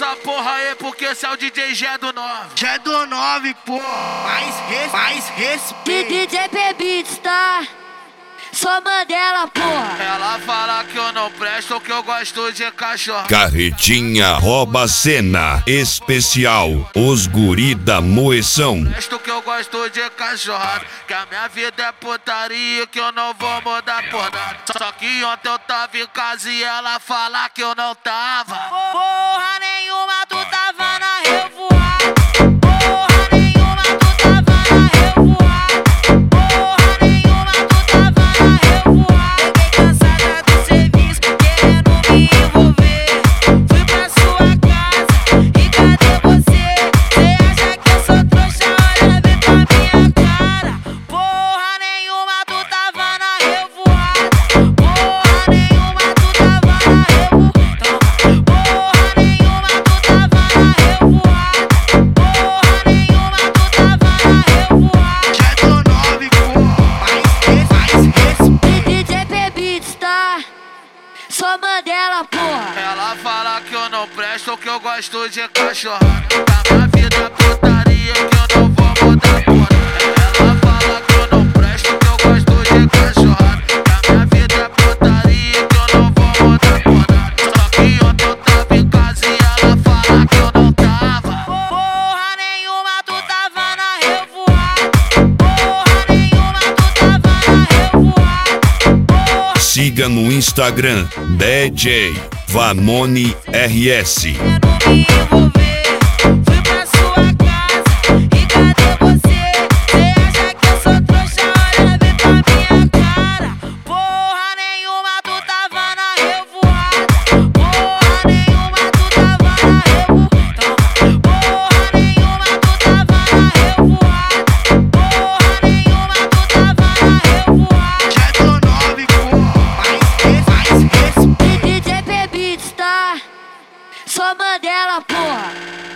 essa porra aí, porque esse é o DJ Gé do 9. Gé do 9, pô. Mais respeito. DJ P-Beats, tá? Só Mandela, porra. Ela fala que eu não presto, que eu gosto de cachorro. Carretinha rouba cena especial. Os guri da moeção. Presto que eu gosto de cachorro. Que a minha vida é putaria, que eu não vou mudar por nada. Só que ontem eu tava em casa e ela fala que eu não tava. Porra nenhuma, tu tava na revoada. Porra nenhuma, tu tava na revoada. Porra nenhuma, tu tava na revoada. Cheguei cansada do serviço, querendo me envolver. Fui pra sua casa e cadê você? Cê acha que eu sou trouxa? Olha bem pra minha cara. Porra nenhuma, tu tava na revoada. Porra nenhuma, tu tava na revoada. Porra nenhuma, tu tava na revoada. Porra nenhuma, tu tava na revoada. Gé do 9, pô. Mais respeito. DJ P-Beats, tá? Só Mandela, porra. Ela fala que eu não presto, que eu gosto de cachorro. Que a minha vida é putaria, que eu não vou mudar por nada. Ela fala que eu não presto, que eu gosto de cachorro. Que a minha vida é putaria, que eu não vou mudar por nada. Só que ontem eu tava em casa e ela fala que eu não tava. Porra nenhuma, tu tava na revoada. Porra nenhuma, tu tava na revoada. Porra Siga no Instagram DJ Vanoni RS. querendo me envolver. Fui pra sua casa e cadê você? Cê acha que eu sou trouxa? Olha bem pra minha cara. Porra nenhuma, tu tava na revoada. Porra nenhuma, tu tava na revoada. Porra nenhuma, tu tava na revoada. Porra nenhuma, tu tava na revoada. Gé do 9, pô. Mais respeito. DJ P-Beats, tá? Só Mandela, porra.